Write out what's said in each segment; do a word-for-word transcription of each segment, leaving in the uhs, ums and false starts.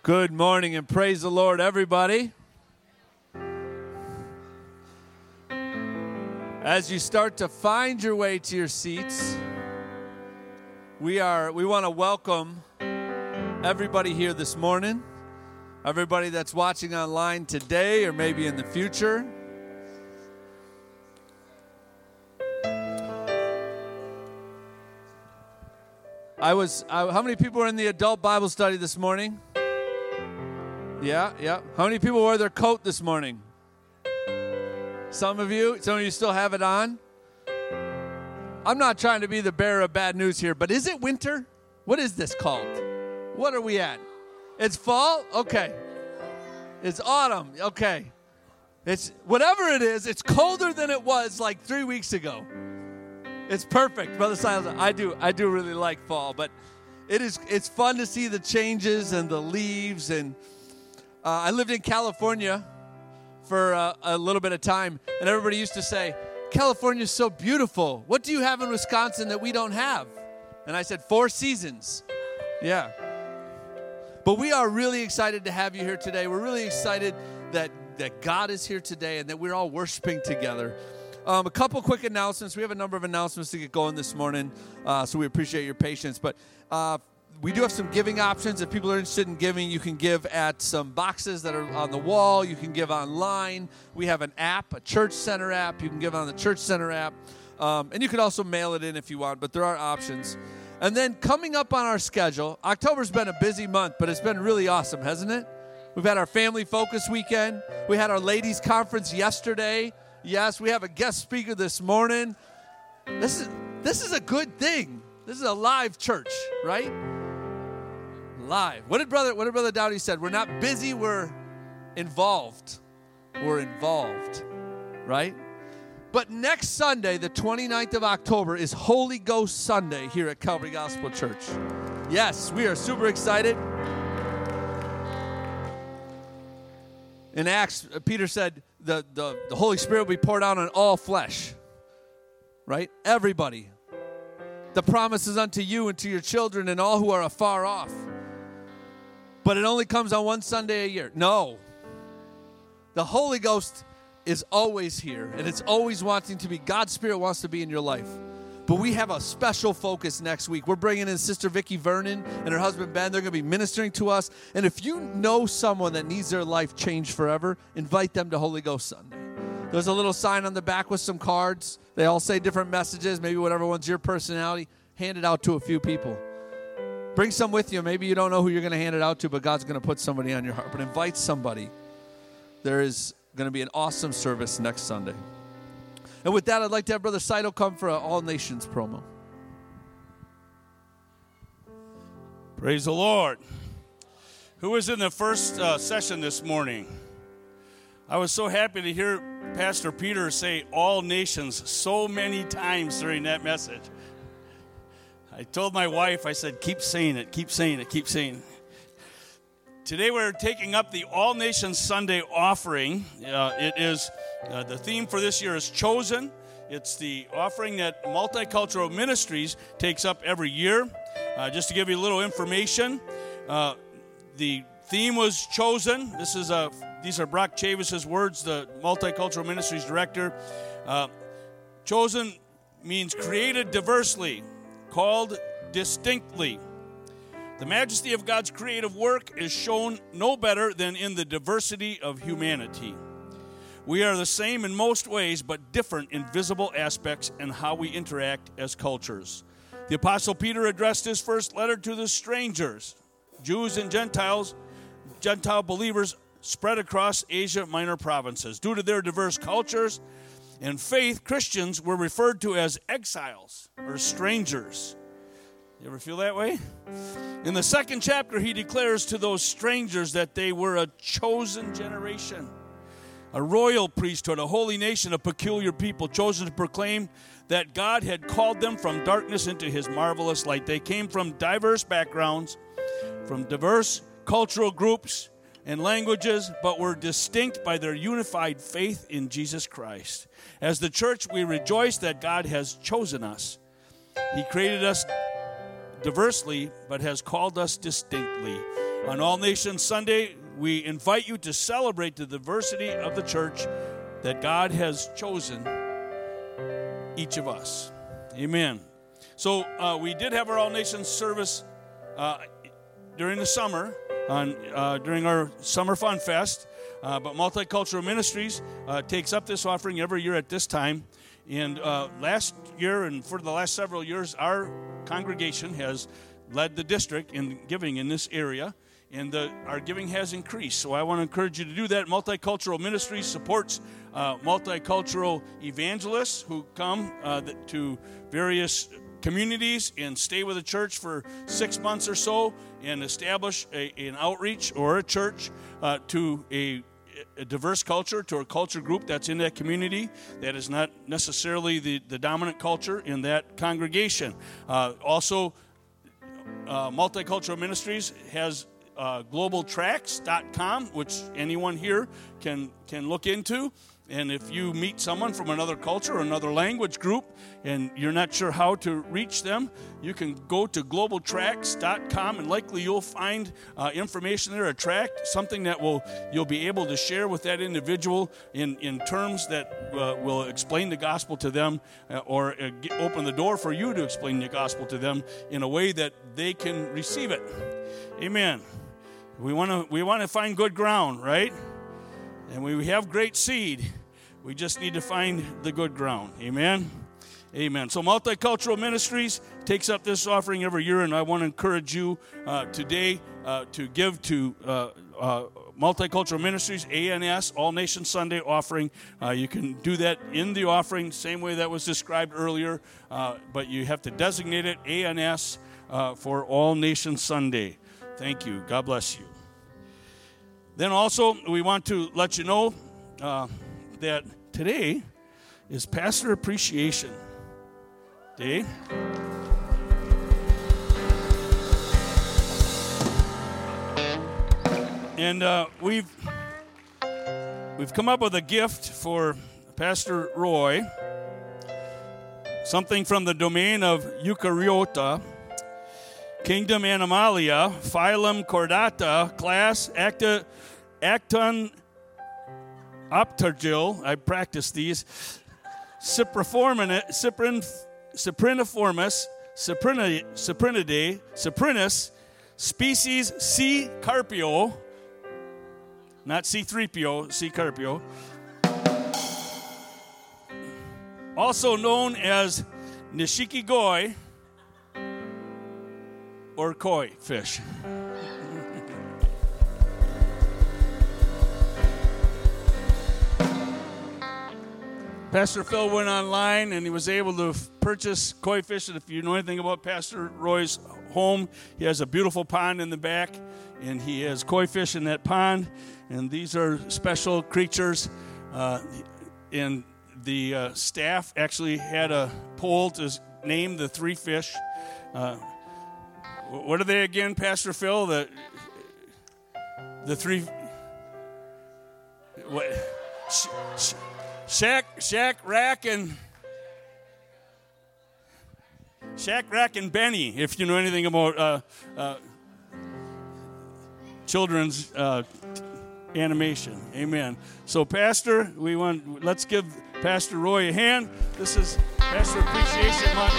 Good morning and praise the Lord, everybody. As you start to find your way to your seats, we are we want to welcome everybody here this morning, everybody that's watching online today or maybe in the future. I was, I, how many people were in the adult Bible study this morning? Yeah, yeah. How many people wore their coat this morning? Some of you, some of you still have it on. I'm not trying to be the bearer of bad news here, but is it winter? What is this called? What are we at? It's fall? Okay. It's autumn? Okay. It's whatever it is, it's colder than it was like three weeks ago. It's perfect, Brother Silas. I do, I do really like fall, but it is. It's fun to see the changes and the leaves. And uh, I lived in California for uh, a little bit of time, and everybody used to say, "California's so beautiful. What do you have in Wisconsin that we don't have?" And I said, four seasons. Yeah. But we are really excited to have you here today. We're really excited that that God is here today and that we're all worshiping together. Um, a couple quick announcements. We have a number of announcements to get going this morning, uh, so we appreciate your patience. But uh, we do have some giving options. If people are interested in giving, you can give at some boxes that are on the wall. You can give online. We have an app, a Church Center app. You can give on the Church Center app. Um, and you can also mail it in if you want, but there are options. And then coming up on our schedule, October's been a busy month, but it's been really awesome, hasn't it? We've had our Family Focus Weekend. We had our Ladies Conference yesterday. Yes, we have a guest speaker this morning. This is this is a good thing. This is a live church, right? Live. What did brother What did Brother Dowdy said? We're not busy. We're involved. We're involved, right? But next Sunday, the twenty-ninth of October, is Holy Ghost Sunday here at Calvary Gospel Church. Yes, we are super excited. In Acts, Peter said the, the, the Holy Spirit will be poured out on all flesh, right? Everybody. The promise is unto you and to your children and all who are afar off. But it only comes on one Sunday a year. No. The Holy Ghost is always here, and it's always wanting to be. God's Spirit wants to be in your life. But we have a special focus next week. We're bringing in Sister Vicki Vernon and her husband Ben. They're going to be ministering to us. And if you know someone that needs their life changed forever, invite them to Holy Ghost Sunday. There's a little sign on the back with some cards. They all say different messages, maybe whatever one's your personality. Hand it out to a few people. Bring some with you. Maybe you don't know who you're going to hand it out to, but God's going to put somebody on your heart. But invite somebody. There is going to be an awesome service next Sunday. And with that, I'd like to have Brother Saito come for an All Nations promo. Praise the Lord. Who was in the first uh, session this morning? I was so happy to hear Pastor Peter say all nations so many times during that message. I told my wife, I said, keep saying it, keep saying it, keep saying it. Today we're taking up the All Nations Sunday offering. Uh, it is uh, the theme for this year is Chosen. It's the offering that Multicultural Ministries takes up every year. Uh, just to give you a little information, uh, the theme was Chosen. This is a these are Brock Chavis's words, the Multicultural Ministries director. Uh, chosen means created diversely, called distinctly. The majesty of God's creative work is shown no better than in the diversity of humanity. We are the same in most ways, but different in visible aspects and how we interact as cultures. The Apostle Peter addressed his first letter to the strangers, Jews and Gentiles, Gentile believers spread across Asia Minor provinces. Due to their diverse cultures and faith, Christians were referred to as exiles or strangers. You ever feel that way? In the second chapter, he declares to those strangers that they were a chosen generation, a royal priesthood, a holy nation, a peculiar people, chosen to proclaim that God had called them from darkness into his marvelous light. They came from diverse backgrounds, from diverse cultural groups and languages, but were distinct by their unified faith in Jesus Christ. As the church, we rejoice that God has chosen us. He created us diversely, but has called us distinctly. On All Nations Sunday, we invite you to celebrate the diversity of the church that God has chosen each of us. Amen. So uh, we did have our All Nations service uh, during the summer, on uh, during our Summer Fun Fest, uh, but Multicultural Ministries uh, takes up this offering every year at this time. And uh, last year and for the last several years, our congregation has led the district in giving in this area, and the, our giving has increased. So I want to encourage you to do that. Multicultural Ministries supports uh, multicultural evangelists who come uh, to various communities and stay with a church for six months or so and establish a, an outreach or a church uh, to a, a diverse culture, to a culture group that's in that community that is not necessarily the, the dominant culture in that congregation. Uh, also, uh, Multicultural Ministries has uh, global tracks dot com, which anyone here can, can look into. And if you meet someone from another culture or another language group and you're not sure how to reach them, you can go to global tracks dot com, and likely you'll find uh, information there, a tract, something that will you'll be able to share with that individual in, in terms that uh, will explain the gospel to them uh, or uh, get, open the door for you to explain the gospel to them in a way that they can receive it. Amen. We want to we want to find good ground, right? And we have great seed. We just need to find the good ground. Amen? Amen. So Multicultural Ministries takes up this offering every year, and I want to encourage you uh, today uh, to give to uh, uh, Multicultural Ministries, A N S, All Nations Sunday offering. Uh, you can do that in the offering, same way that was described earlier, uh, but you have to designate it A N S uh, for All Nations Sunday. Thank you. God bless you. Then also, we want to let you know uh, that today is Pastor Appreciation Day. And uh, we've we've come up with a gift for Pastor Roy, something from the domain of Eukaryota, Kingdom Animalia, Phylum Chordata, Class Acta, Acton Optergil, I practiced these, Cypriniformis, Cypriniformis, Cyprinidae, Cyprinus, species C. Carpio, not C three P O, C. Carpio, also known as Nishiki Goi, or koi fish. Pastor Phil went online and he was able to f- purchase koi fish. And if you know anything about Pastor Roy's home, he has a beautiful pond in the back, and he has koi fish in that pond. And these are special creatures. Uh, and the uh, staff actually had a poll to name the three fish. Uh, What are they again, Pastor Phil? The the three. What? Sh, sh, shack, shack, rack, and Shack, Rack, and Benny. If you know anything about uh, uh, children's uh, animation, amen. So, Pastor, we want let's give Pastor Roy a hand. This is Pastor Appreciation Month.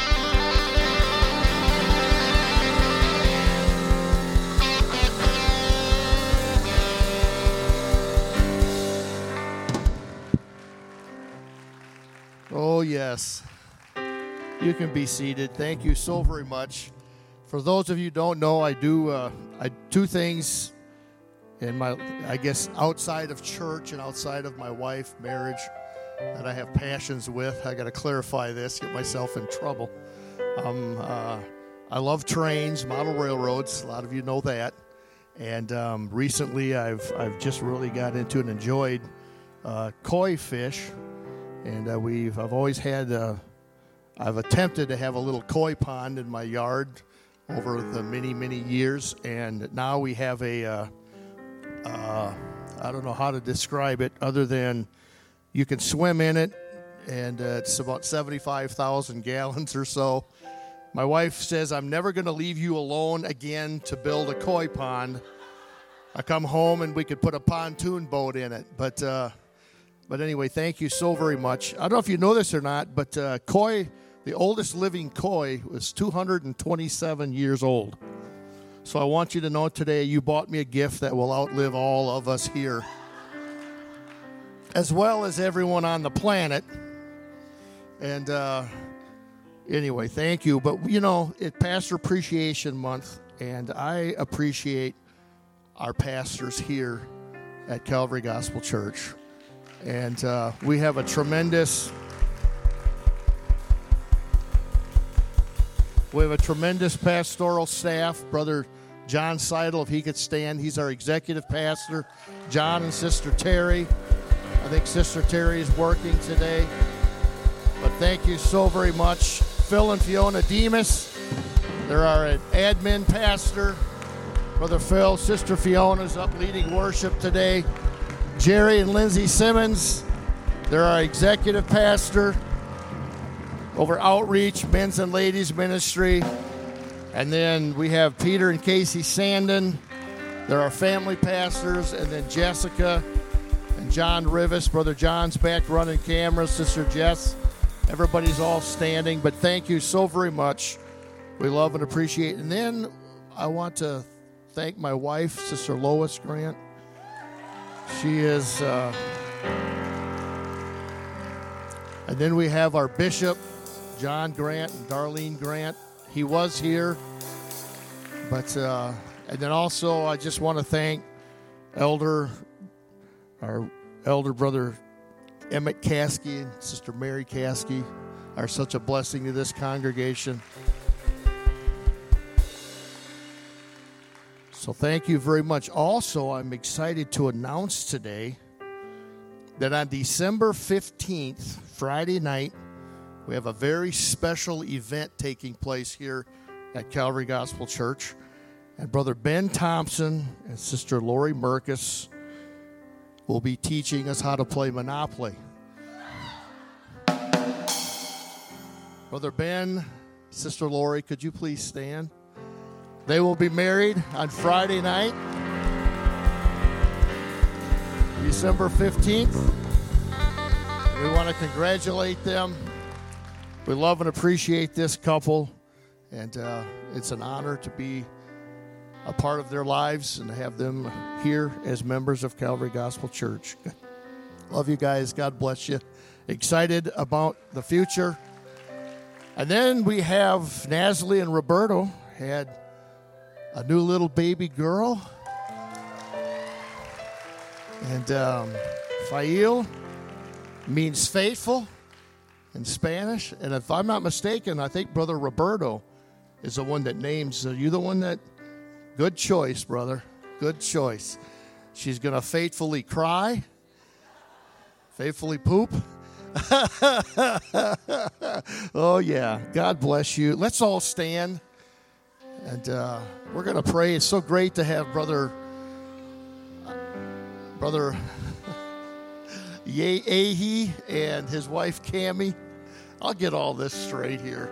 Oh, yes. You can be seated. Thank you so very much. For those of you who don't know, I do uh, I two things in my, I guess, outside of church and outside of my wife, marriage, that I have passions with. I got to clarify this, get myself in trouble. Um, uh, I love trains, model railroads. A lot of you know that. And um, recently, I've I've just really got into and enjoyed uh, koi fish. And uh, we've I've always had uh, I've attempted to have a little koi pond in my yard over the many many years, and now we have a uh, uh, I don't know how to describe it other than you can swim in it, and uh, it's about seventy-five thousand gallons or so, My wife says, I'm never going to leave you alone again to build a koi pond. I come home and we could put a pontoon boat in it. But uh, but anyway, thank you so very much. I don't know if you know this or not, but uh, koi, the oldest living koi, was two hundred twenty-seven years old. So I want you to know today you bought me a gift that will outlive all of us here, as well as everyone on the planet. And uh, anyway, thank you. But, you know, it's Pastor Appreciation Month, and I appreciate our pastors here at Calvary Gospel Church. And uh, we have a tremendous... We have a tremendous pastoral staff. Brother John Seidel, if he could stand, he's our executive pastor. John and Sister Terry. I think Sister Terry is working today. But thank you so very much. Phil and Fiona Demas. They're our admin pastor. Brother Phil, Sister Fiona's up leading worship today. Jerry and Lindsay Simmons. They're our executive pastor over outreach, men's and ladies ministry. And then we have Peter and Casey Sandin. They're our family pastors. And then Jessica and John Rivas. Brother John's back running cameras. Sister Jess. Everybody's all standing. But thank you so very much. We love and appreciate it. And then I want to thank my wife, Sister Lois Grant. She is... Uh, and then we have our bishop, John Grant and Darlene Grant. He was here. But, uh, and then also I just want to thank Elder, our elder brother Emmett Caskey and Sister Mary Caskey are such a blessing to this congregation. So thank you very much. Also, I'm excited to announce today that on December fifteenth, Friday night, we have a very special event taking place here at Calvary Gospel Church. And Brother Ben Thompson and Sister Lori Merkus will be teaching us how to play Monopoly. Brother Ben, Sister Lori, could you please stand? They will be married on Friday night, December fifteenth. We want to congratulate them. We love and appreciate this couple, and uh, it's an honor to be a part of their lives and to have them here as members of Calvary Gospel Church. Love you guys. God bless you. Excited about the future. And then we have Nasli and Roberto had a new little baby girl. And um, Fail means faithful in Spanish. And if I'm not mistaken, I think Brother Roberto is the one that names. Are you the one that? Good choice, brother. Good choice. She's going to faithfully cry, faithfully poop. Oh, yeah. God bless you. Let's all stand. And uh, we're going to pray. It's so great to have Brother, Brother Yehi and his wife Cammie. I'll get all this straight here.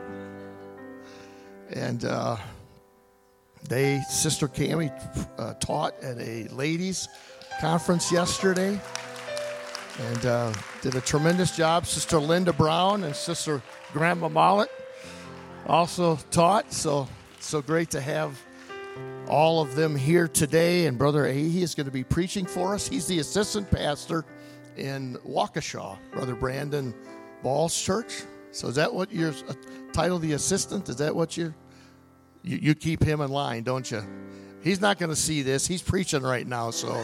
And uh, they, Sister Cammie uh, taught at a ladies' conference yesterday and uh, did a tremendous job. Sister Linda Brown and Sister Grandma Mollett also taught. So, so great to have all of them here today. And Brother Ahe is going to be preaching for us. He's the assistant pastor in Waukesha, Brother Brandon Ball's church. So is that what your uh, title, the assistant? Is that what you, you, you keep him in line, don't you? He's not going to see this. He's preaching right now, so.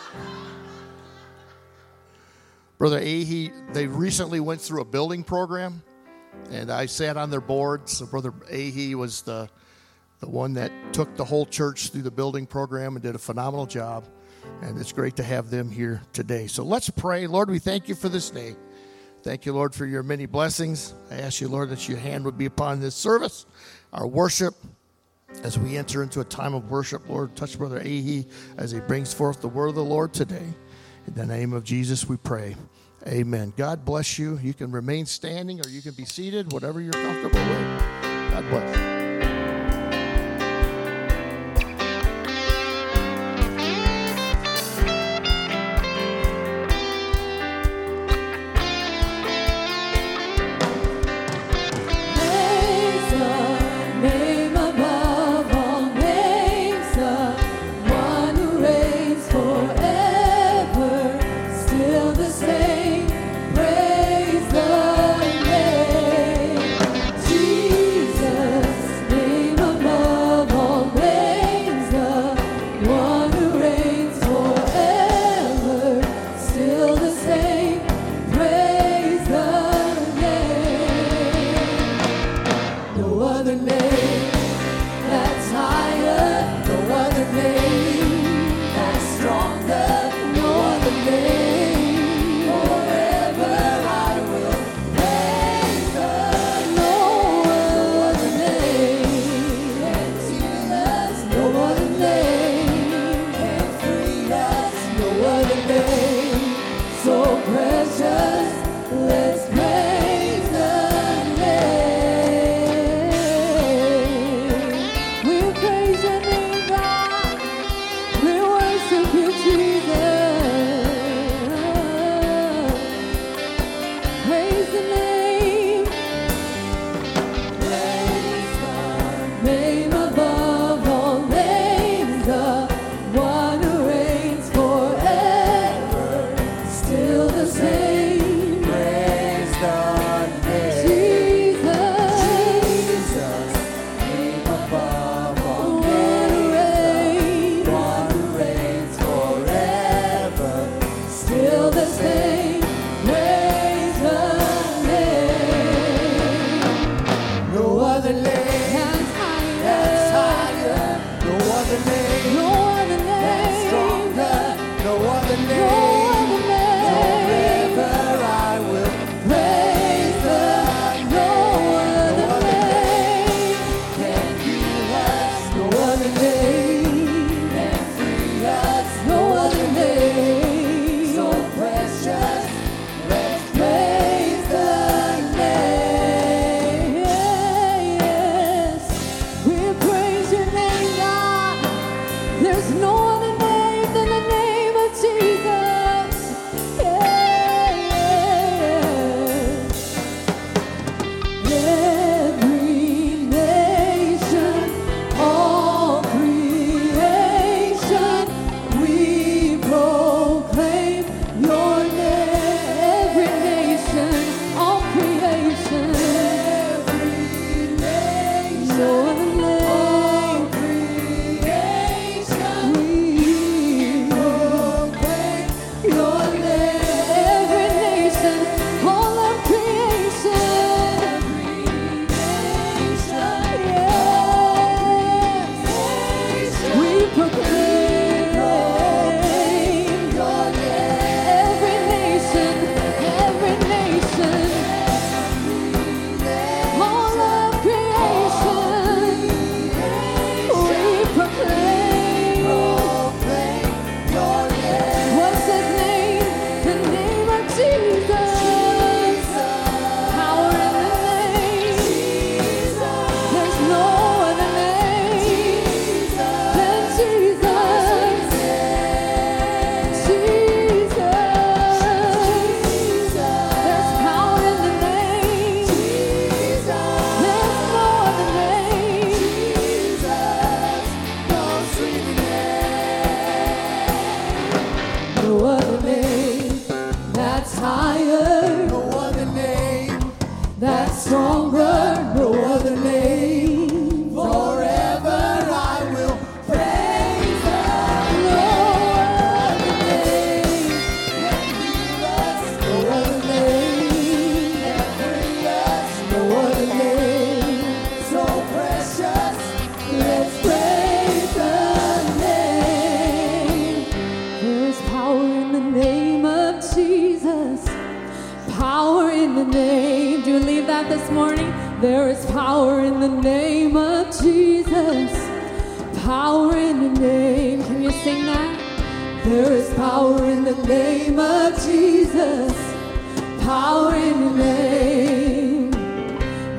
Brother Ahe, they recently went through a building program, and I sat on their board. So Brother Ahe was the, the one that took the whole church through the building program and did a phenomenal job. And it's great to have them here today. So let's pray. Lord, we thank you for this day. Thank you, Lord, for your many blessings. I ask you, Lord, that your hand would be upon this service, our worship, as we enter into a time of worship. Lord, touch Brother Ahe as he brings forth the word of the Lord today. In the name of Jesus, we pray. Amen. God bless you. You can remain standing or you can be seated, whatever you're comfortable with. God bless.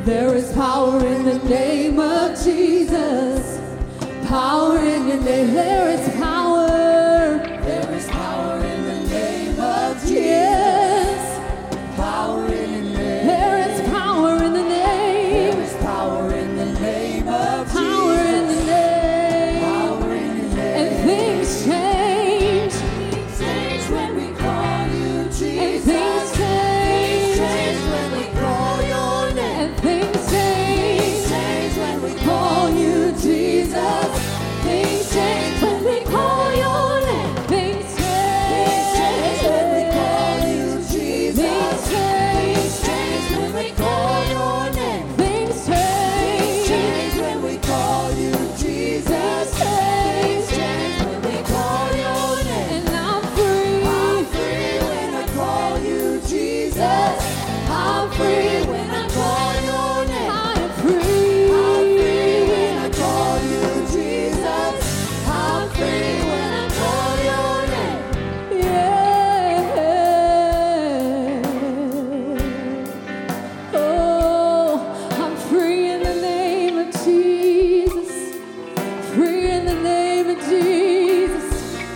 There is power in the name of Jesus. Power in your name. There is power. There is power in the name of Jesus. Yes. Power in your name. There is power in the name. There is power in the name of Jesus. Power in the name. Power in your name. And things change. Things change when we call you Jesus. And things change. Things change when we call your name. And things change. Things change when we call you Jesus. Things change when we call your name. Things change. Things change when we call you Jesus. Things change. Things change when we call your name. Things change. Things change when we call you Jesus. Things change when we call your name. And I'm free. I'm free when I call you Jesus. I'm free when I call your name. I'm free. I'm free when I call you Jesus. I'm free when I call your name. Yeah. Oh, I'm free in the name of Jesus. Free in the name of Jesus.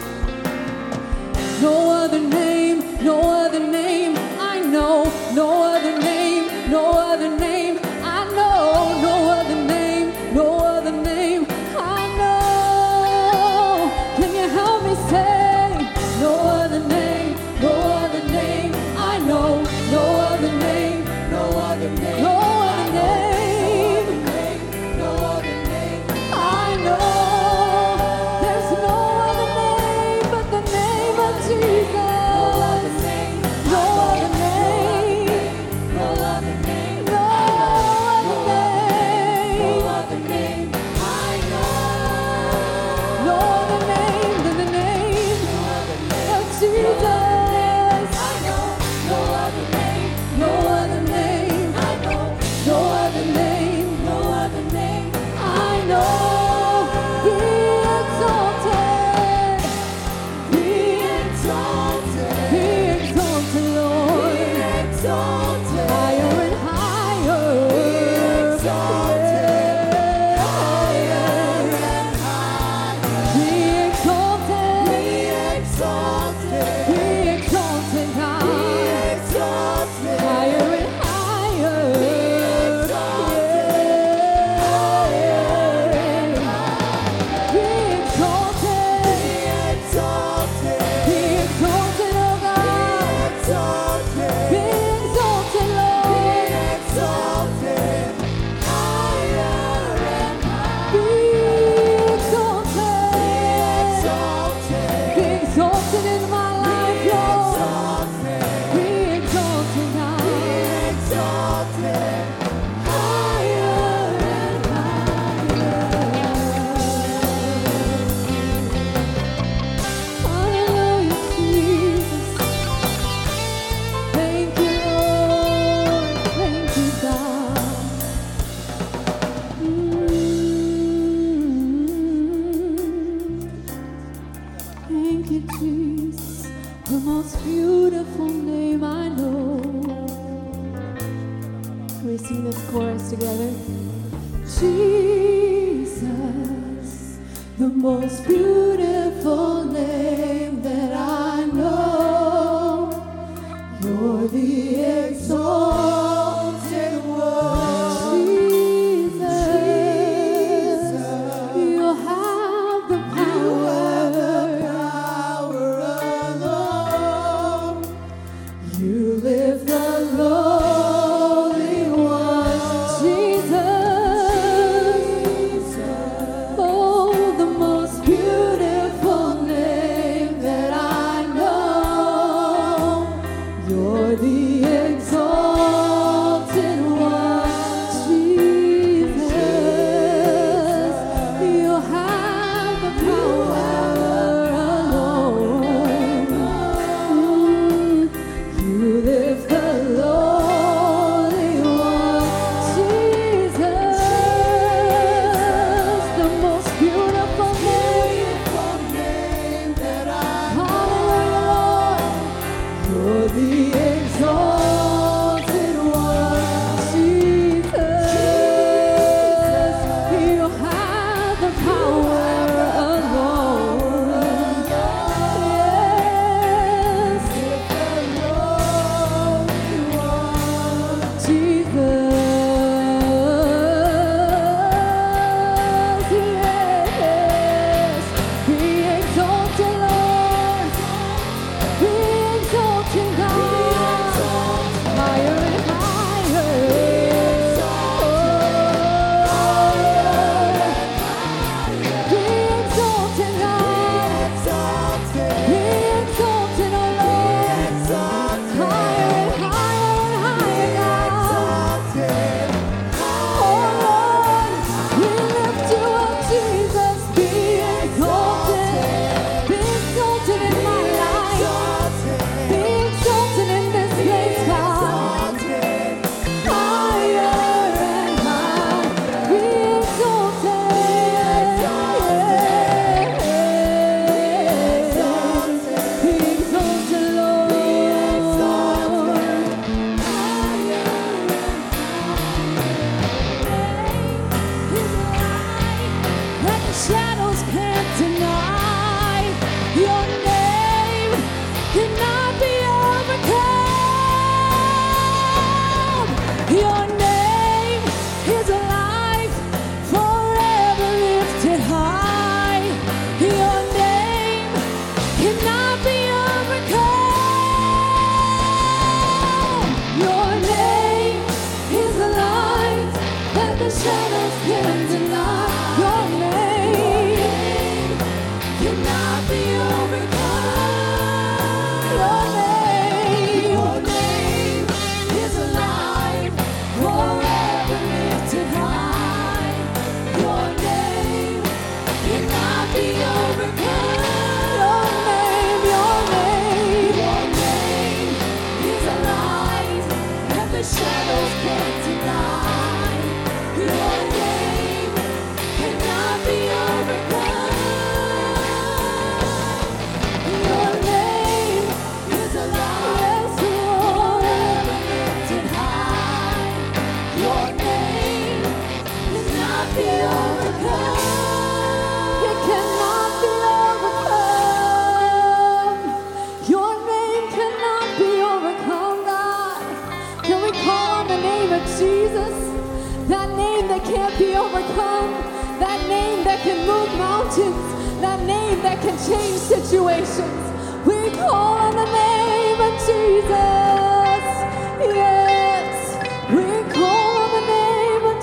No other name, no other name I know. No other name, no other name I know. No other name, no other name I know. Can you help me say? No other name, no other name I know. No other name, no other name, no other name, no other name I know. There's no other name but the name of Jesus. No other name, no other name, no other name, no other name I know. No other name than the name of Jesus. I know. No other name, no other name I know. No other name, no other name I know. Be exalted, be exalted, be exalted, Lord. Be exalted, higher and higher. Be exalted, higher and higher. Be exalted, be exalted, be exalted, God. Be exalted, higher and higher. Be exalted, higher and higher. Be exalted, be exalted, be exalted, oh God. Be exalted, be exalted, Lord. Be exalted, higher and higher. Be exalted, be exalted, be exalted in my life, Lord. Be exalted, God. Be exalted, higher and higher. Hallelujah, Jesus. Thank you, Lord. Thank you, God. Mm. Thank you, Jesus. The most beautiful name I know. Can we sing this chorus together? Jesus, the most beautiful name that I know. You're the exalted one. Jesus, you have the power alone. You lift the lowly one. Jesus, oh, the most beautiful name overcome, that name that can move mountains, that name that can change situations. We call on the name of Jesus. Yes, we call on the name of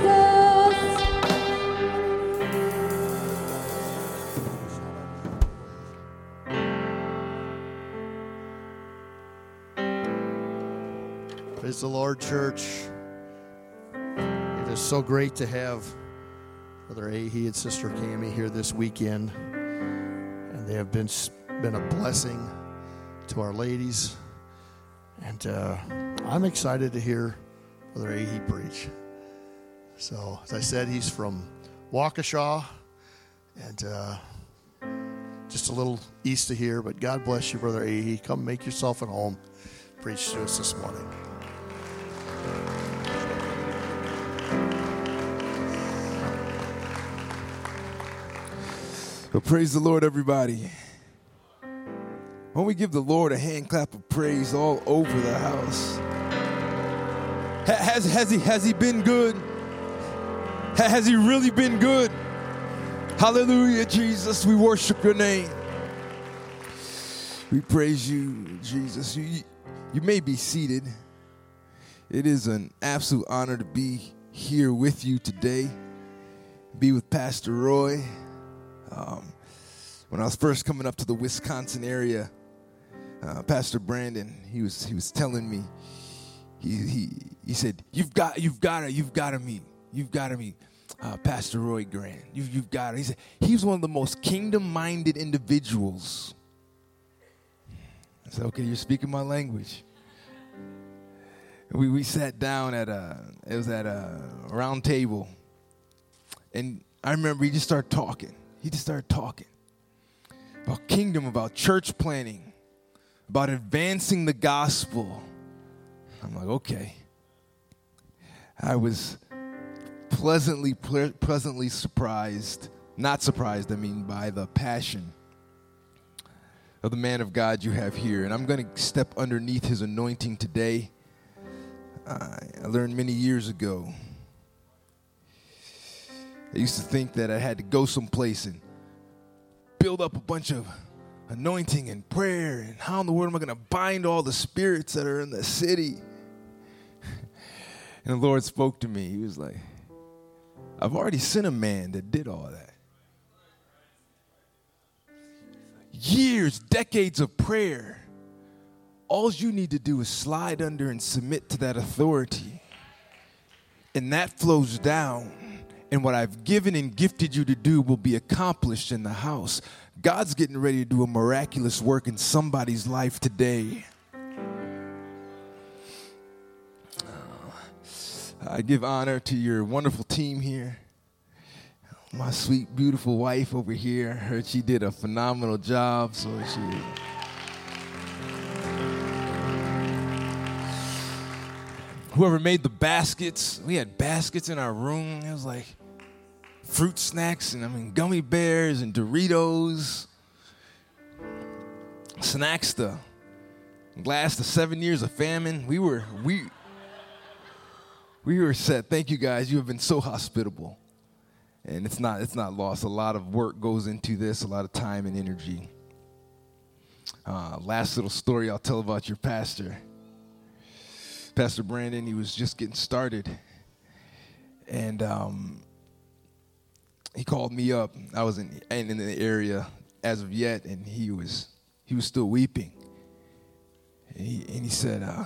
Jesus. Praise the Lord, church. It is so great to have Brother Ahe and Sister Cami here this weekend, and they have been been a blessing to our ladies, and uh, I'm excited to hear Brother Ahe preach. So, as I said, he's from Waukesha, and uh, just a little east of here, but God bless you, Brother Ahe. Come make yourself at home. Preach to us this morning. Well, praise the Lord, everybody. Why don't we give the Lord a hand clap of praise all over the house? Ha- has, has, he, has he been good? Ha- has he really been good? Hallelujah, Jesus. We worship your name. We praise you, Jesus. You, you may be seated. It is an absolute honor to be here with you today, be with Pastor Roy. Um, when I was first coming up to the Wisconsin area, uh, Pastor Brandon, he was he was telling me, he he he said, you've got you've got to you've got to meet you've got to meet uh, Pastor Roy Grant. You you've got to. He said he was one of the most kingdom-minded individuals. I said, okay, you're speaking my language. We we sat down at a it was at a round table, and I remember he just started talking. He just started talking about kingdom, about church planning, about advancing the gospel. I'm like, okay. I was pleasantly, ple- pleasantly surprised, not surprised, I mean, by the passion of the man of God you have here. And I'm going to step underneath his anointing today. Uh, I learned many years ago. I used to think that I had to go someplace and build up a bunch of anointing and prayer, and how in the world am I going to bind all the spirits that are in the city? And the Lord spoke to me. He was like, I've already sent a man that did all that. Years, decades of prayer. All you need to do is slide under and submit to that authority. And that flows down. And what I've given and gifted you to do will be accomplished in the house. God's getting ready to do a miraculous work in somebody's life today. Uh, I give honor to your wonderful team here. My sweet, beautiful wife over here. I heard she did a phenomenal job. So she... Whoever made the baskets, we had baskets in our room. It was like fruit snacks and I mean gummy bears and Doritos. Snacks to last the seven years of famine. We were we we were set. Thank you guys. You have been so hospitable. And it's not it's not lost. A lot of work goes into this, a lot of time and energy. Uh, last little story I'll tell about your pastor. Pastor Brandon, he was just getting started. And um, he called me up. I wasn't in the area as of yet, and he was he was still weeping. And he, and he said, uh,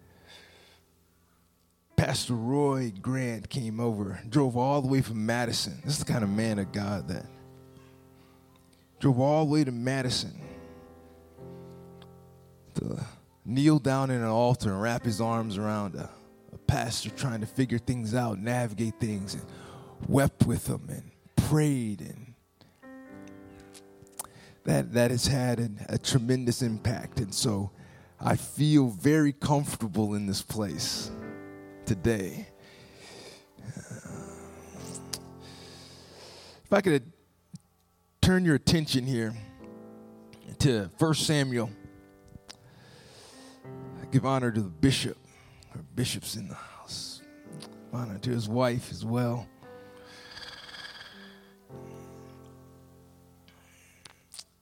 Pastor Roy Grant came over, drove all the way from Madison. This is the kind of man of God that drove all the way to Madison to kneel down in an altar and wrap his arms around a, a pastor trying to figure things out, navigate things, and wept with him and prayed. And that that has had an, a tremendous impact. And so I feel very comfortable in this place today. Uh, if I could turn your attention here to First Samuel. Give honor to the bishop. Our bishop's in the house. Honor to his wife as well.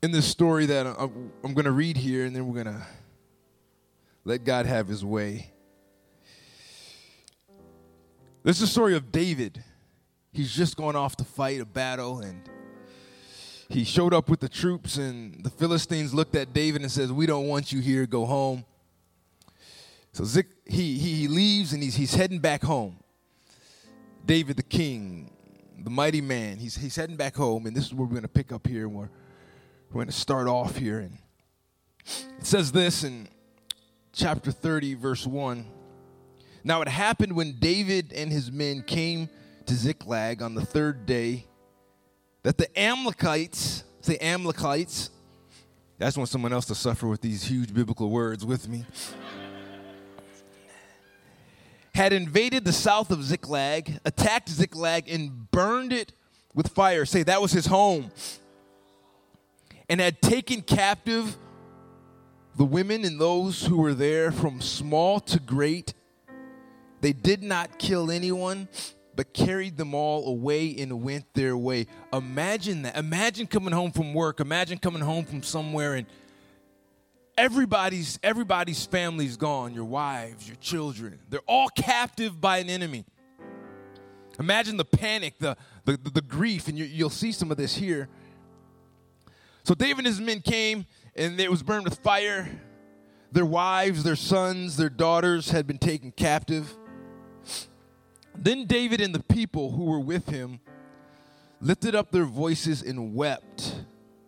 in this story that I'm, I'm going to read here, and then we're going to let God have his way. This is the story of David. He's just gone off to fight a battle, and he showed up with the troops, and the Philistines looked at David and says, "We don't want you here, go home." So Zic, he, he, he leaves, and he's, he's heading back home. David the king, the mighty man, he's, he's heading back home, and this is where we're going to pick up here, and we're, we're going to start off here. And it says this in chapter thirty, verse one. Now it happened when David and his men came to Ziklag on the third day that the Amalekites, say Amalekites, I just want someone else to suffer with these huge biblical words with me, had invaded the south of Ziklag, attacked Ziklag, and burned it with fire. Say, that was his home. And had taken captive the women and those who were there from small to great. They did not kill anyone, but carried them all away and went their way. Imagine that. Imagine coming home from work. Imagine coming home from somewhere and everybody's everybody's family's gone. Your wives, your children. They're all captive by an enemy. Imagine the panic, the, the, the, the grief, and you, you'll see some of this here. So David and his men came, and it was burned with fire. Their wives, their sons, their daughters had been taken captive. Then David and the people who were with him lifted up their voices and wept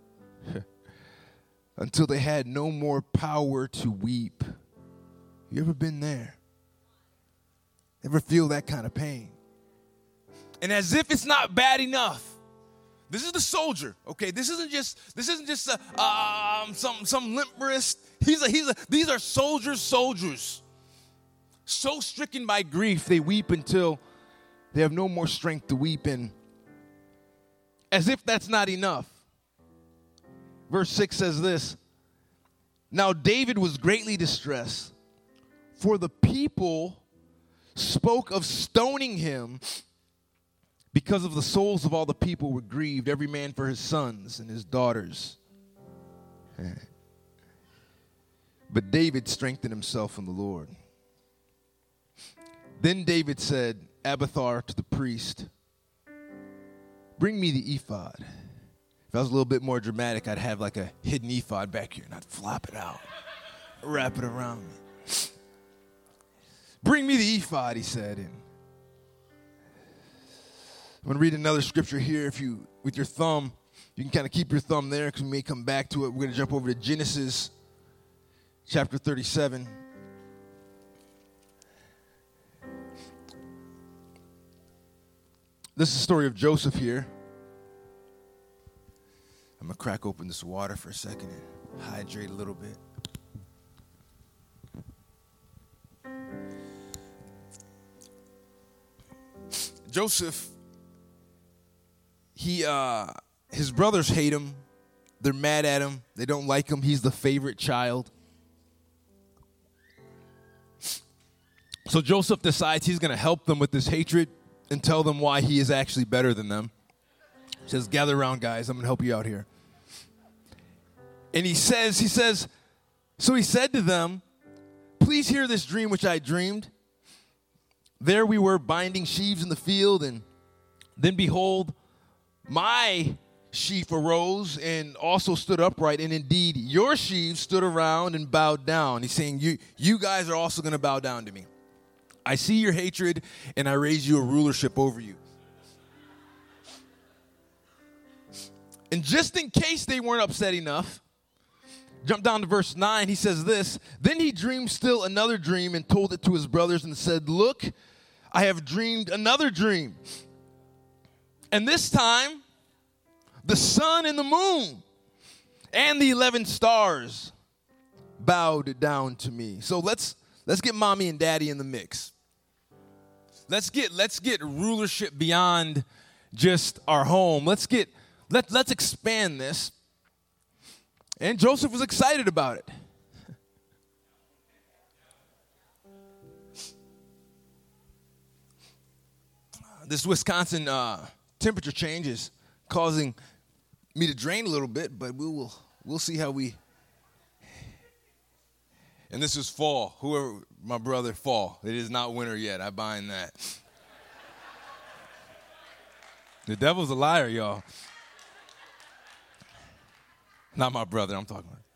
until they had no more power to weep. You ever been there? Ever feel that kind of pain? And as if it's not bad enough, this is the soldier, okay? This isn't just this isn't just a, um, some some limp wrist. He's a, he's a, these are soldiers, soldiers. So stricken by grief, they weep until they have no more strength to weep. And as if that's not enough, verse six says this: Now David was greatly distressed, for the people spoke of stoning him, because of the souls of all the people were grieved, every man for his sons and his daughters. But David strengthened himself in the Lord. Then David said, Abiathar to the priest, bring me the ephod. If I was a little bit more dramatic, I'd have like a hidden ephod back here, and I'd flop it out, wrap it around me. Bring me the ephod, he said. And I'm going to read another scripture here. If you, with your thumb, you can kind of keep your thumb there because we may come back to it. We're going to jump over to Genesis chapter thirty-seven. This is the story of Joseph here. I'm going to crack open this water for a second and hydrate a little bit. Joseph, he, uh, his brothers hate him. They're mad at him. They don't like him. He's the favorite child. So Joseph decides he's going to help them with this hatred and tell them why he is actually better than them. He says, gather around, guys. I'm going to help you out here. And he says, he says, so he said to them, please hear this dream which I dreamed. There we were binding sheaves in the field, and then behold, my sheaf arose and also stood upright, and indeed your sheaves stood around and bowed down. He's saying, you, you guys are also going to bow down to me. I see your hatred, and I raise you a rulership over you. And just in case they weren't upset enough, jump down to verse nine. He says this: Then he dreamed still another dream and told it to his brothers and said, look, I have dreamed another dream. And this time, the sun and the moon and the eleven stars bowed down to me. So let's let's get mommy and daddy in the mix. Let's get let's get rulership beyond just our home. Let's get let let's expand this. And Joseph was excited about it. This Wisconsin uh, temperature change is causing me to drain a little bit, but we will we'll see how we. And this is fall. Whoever, my brother, fall. It is not winter yet. I bind that. The devil's a liar, y'all. Not my brother, I'm talking about.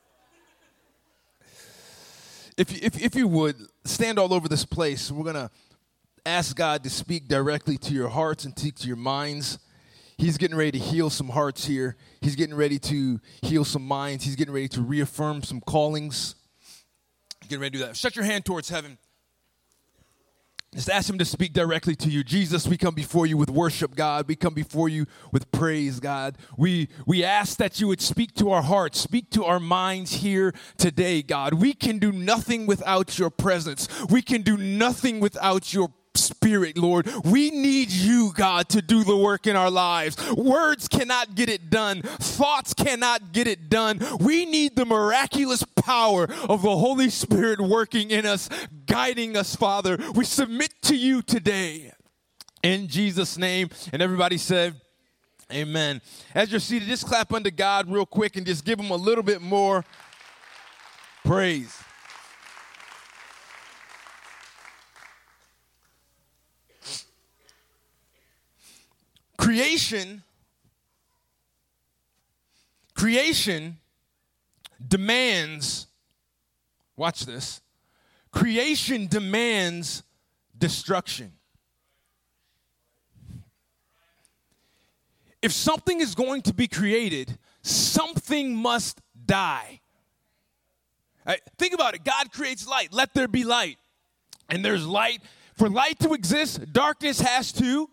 If you, if, if you would, stand all over this place. We're going to ask God to speak directly to your hearts and to your minds. He's getting ready to heal some hearts here. He's getting ready to heal some minds. He's getting ready to reaffirm some callings. Getting ready to do that. Shut your hand towards heaven. Just ask him to speak directly to you. Jesus, we come before you with worship, God. We come before you with praise, God. We we ask that you would speak to our hearts, speak to our minds here today, God. We can do nothing without your presence. We can do nothing without your Spirit, Lord. We need you, God, to do the work in our lives. Words cannot get it done. Thoughts cannot get it done. We need the miraculous power of the Holy Spirit working in us, guiding us, Father. We submit to you today in Jesus' name. And everybody said, amen. As you're seated, just clap unto God real quick and just give him a little bit more praise. Creation, creation demands, watch this, creation demands destruction. If something is going to be created, something must die. Right, think about it. God creates light. Let there be light. And there's light. For light to exist, darkness has to.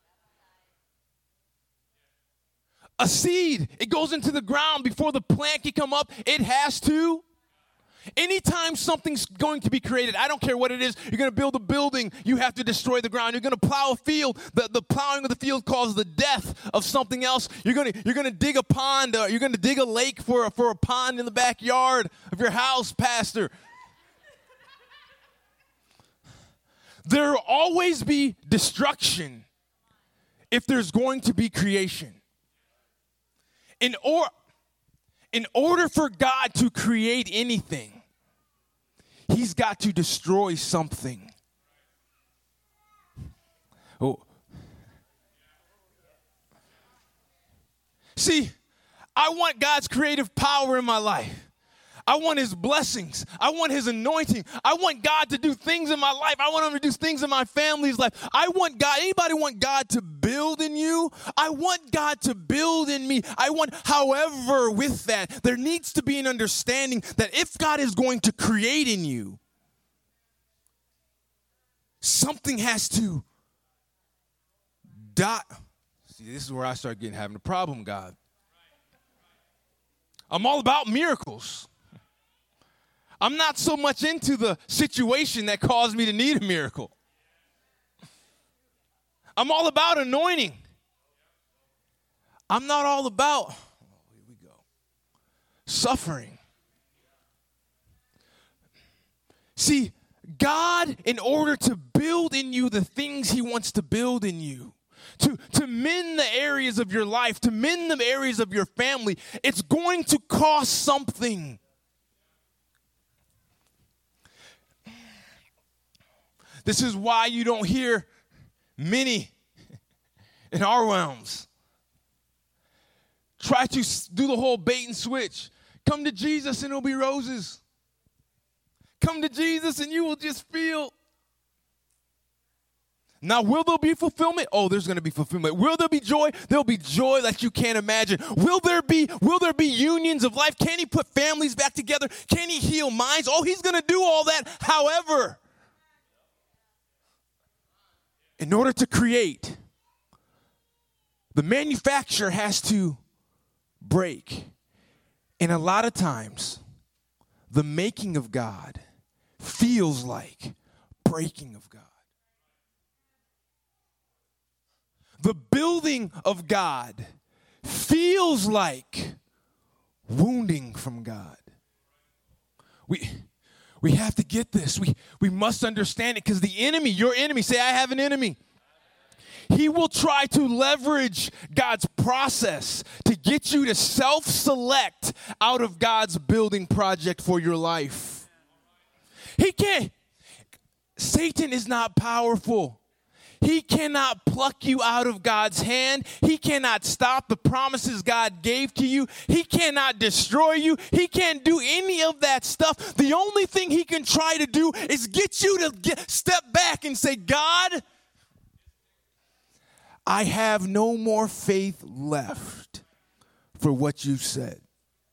A seed, it goes into the ground before the plant can come up. It has to. Anytime something's going to be created, I don't care what it is, you're going to build a building, you have to destroy the ground. You're going to plow a field. The, the plowing of the field causes the death of something else. You're going to, you're going to dig a pond. Uh, you're going to dig a lake for, a, for a pond in the backyard of your house, Pastor. There will always be destruction if there's going to be creation. In, or, in order for God to create anything, he's got to destroy something. Oh. See, I want God's creative power in my life. I want his blessings. I want his anointing. I want God to do things in my life. I want him to do things in my family's life. I want God, anybody want God to build in you? I want God to build in me. I want, however, with that, there needs to be an understanding that if God is going to create in you, something has to die. See, this is where I start getting having a problem, God. I'm all about miracles. I'm not so much into the situation that caused me to need a miracle. I'm all about anointing. I'm not all about, oh, here we go, suffering. See, God, in order to build in you the things he wants to build in you, to, to mend the areas of your life, to mend the areas of your family, it's going to cost something. This is why you don't hear many in our realms try to do the whole bait and switch. Come to Jesus and it'll be roses. Come to Jesus and you will just feel. Now, will there be fulfillment? Oh, there's going to be fulfillment. Will there be joy? There'll be joy that you can't imagine. Will there be, will there be unions of life? Can he put families back together? Can he heal minds? Oh, he's going to do all that. However, in order to create, the manufacturer has to break. And a lot of times, the making of God feels like breaking of God. The building of God feels like wounding from God. We... We have to get this. We, we must understand it because the enemy, your enemy, say, I have an enemy. He will try to leverage God's process to get you to self-select out of God's building project for your life. He can't. Satan is not powerful. He cannot pluck you out of God's hand. He cannot stop the promises God gave to you. He cannot destroy you. He can't do any of that stuff. The only thing he can try to do is get you to get, step back and say, God, I have no more faith left for what you said.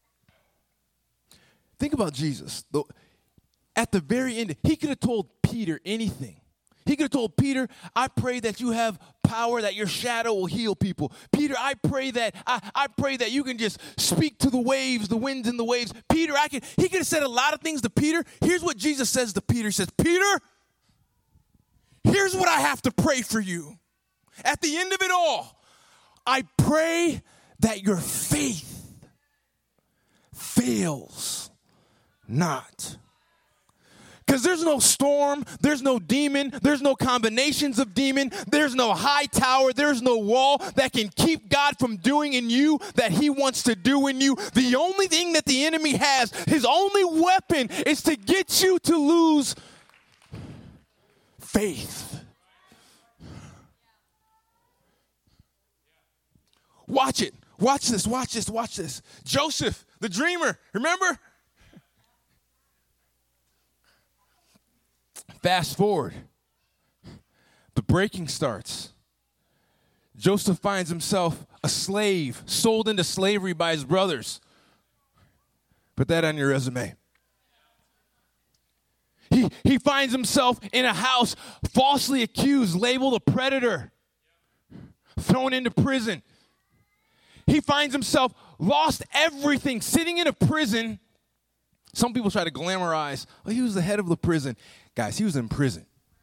Think about Jesus. At the very end, he could have told Peter anything. He could have told Peter, I pray that you have power, that your shadow will heal people. Peter, I pray that I, I pray that you can just speak to the waves, the winds and the waves. Peter, I can. He could have said a lot of things to Peter. Here's what Jesus says to Peter. He says, Peter, here's what I have to pray for you. At the end of it all, I pray that your faith fails not. Because there's no storm, there's no demon, there's no combinations of demon, there's no high tower, there's no wall that can keep God from doing in you that he wants to do in you. The only thing that the enemy has, his only weapon, is to get you to lose faith. Watch it. Watch this, watch this, watch this. Joseph, the dreamer, remember? Fast forward. The breaking starts. Joseph finds himself a slave, sold into slavery by his brothers. Put that on your resume. He, he finds himself in a house, falsely accused, labeled a predator, thrown into prison. He finds himself lost everything, sitting in a prison. Some people try to glamorize, oh, he was the head of the prison. Guys, he was in prison.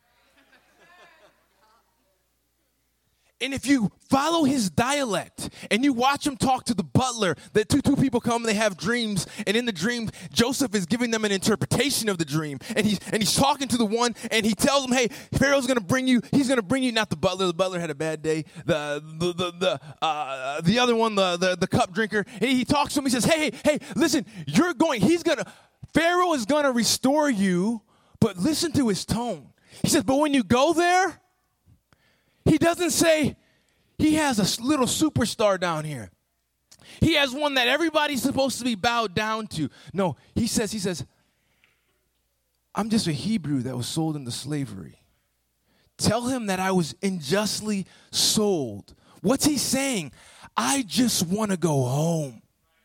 And if you follow his dialect and you watch him talk to the butler, the two, two people come and they have dreams. And in the dream, Joseph is giving them an interpretation of the dream. And he's, and he's talking to the one and he tells them, hey, Pharaoh's going to bring you, he's going to bring you, not the butler. The butler had a bad day. The the the the, uh, the other one, the, the, the cup drinker. And he talks to him. He says, hey, hey, hey, listen, you're going, he's going to, Pharaoh is going to restore you, but listen to his tone. He says, but when you go there, he doesn't say he has a little superstar down here. He has one that everybody's supposed to be bowed down to. No, he says, he says, I'm just a Hebrew that was sold into slavery. Tell him that I was unjustly sold. What's he saying? I just want to go home.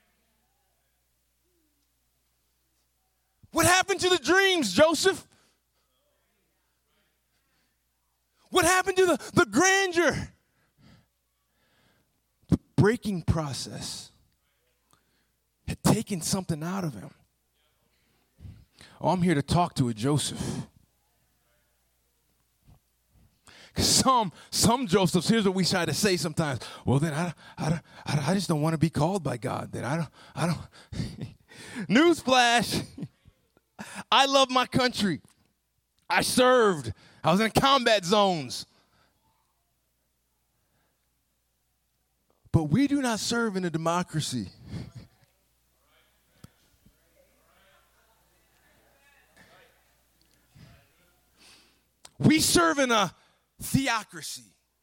What happened to the dreams, Joseph? What happened to the, the grandeur? The breaking process had taken something out of him. Oh, I'm here to talk to a Joseph. Because some, some Josephs, here's what we try to say sometimes. Well, then I, I, I, I just don't want to be called by God. Then I don't, I don't. Newsflash. I love my country. I served. I was in combat zones. But we do not serve in a democracy. We serve in a theocracy.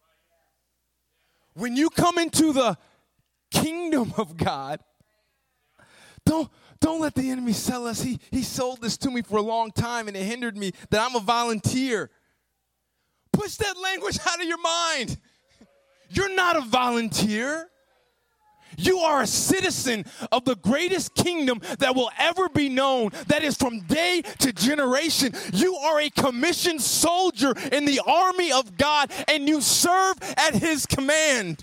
When you come into the kingdom of God, don't, don't let the enemy sell us. He, he sold this to me for a long time and it hindered me that I'm a volunteer. Push that language out of your mind. You're not a volunteer. You are a citizen of the greatest kingdom that will ever be known, that is from day to generation. You are a commissioned soldier in the army of God, and you serve at his command.